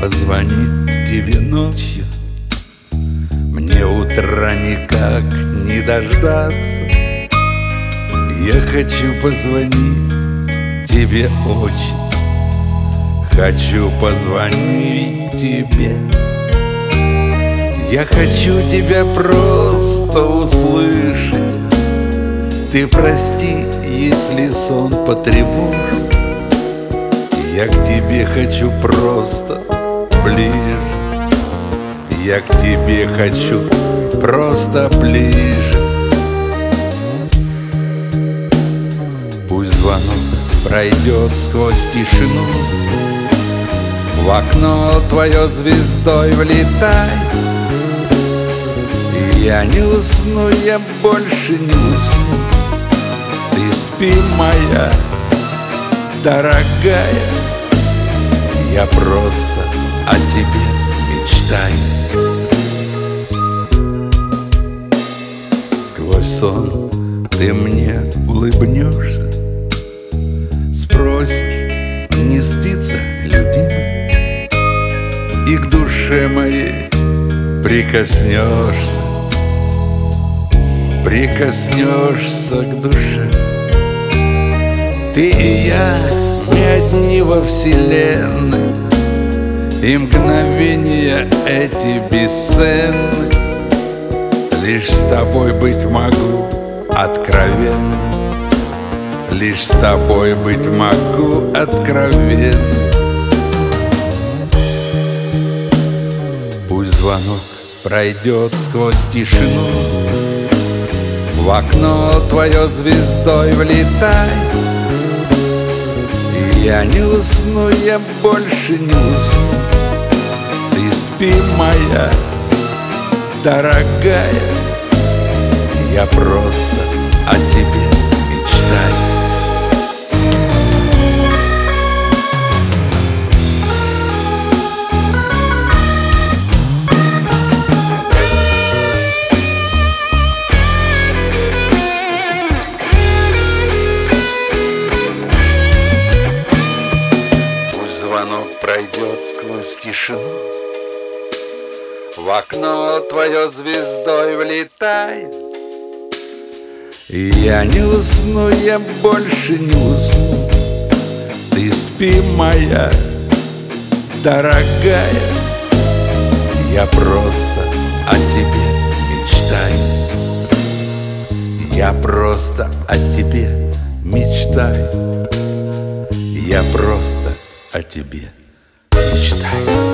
позвонить тебе ночью. Мне утра никак не дождаться. Я хочу позвонить тебе очень. Хочу позвонить тебе. Я хочу тебя просто услышать. Ты прости, если сон потревожу. Я к тебе хочу просто ближе. Я к тебе хочу просто ближе. Пусть звонок пройдет сквозь тишину. В окно твое звездой влетай. И я не усну, я больше не усну. Ты спи, моя дорогая. Я просто о тебе мечтаю. Сквозь сон ты мне улыбнешься. Спросишь, не спится, любимый? И к душе моей прикоснешься. Прикоснешься к душе. Ты и я не одни во вселенной, и мгновения эти бесценны. Лишь с тобой быть могу откровенно. Лишь с тобой быть могу откровенно. Пусть звонок пройдет сквозь тишину. В окно твое звездой влетай. И я не усну, я больше не усну. Ты спи, моя дорогая. Я просто о тебе мечтаю. Звонок пройдет сквозь тишину. В окно твое звездой влетает. И я не усну, я больше не усну. Ты спи, моя дорогая. Я просто о тебе мечтаю. Я просто о тебе мечтаю. Я просто о тебе мечтаю.